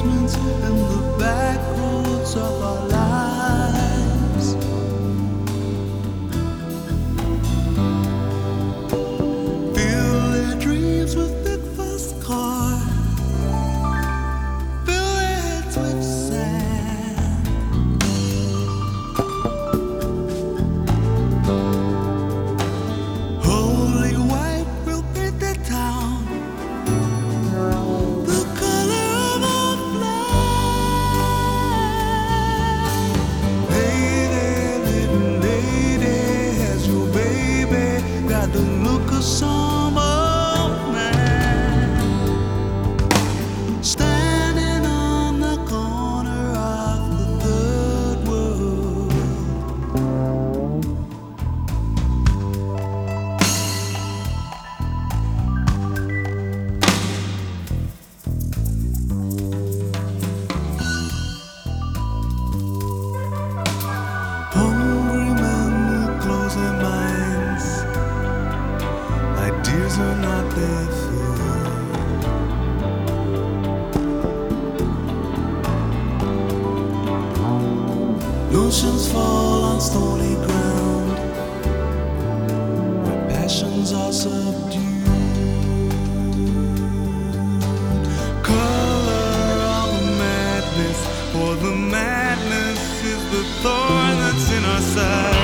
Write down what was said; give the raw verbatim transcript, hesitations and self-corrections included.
basements and the back roads of our lives. Fill their dreams with big fast cars. Fill their heads with sand. Holy white will paint their town the color of our flag. Hey there, little lady, has your baby got the look of some old man standing on the corner of the third world? Hungry men with closing minds, ideas are not their food. Notions fall on stony ground where passions are subdued. Color of the madness, for the madness is the thorn that's in our side.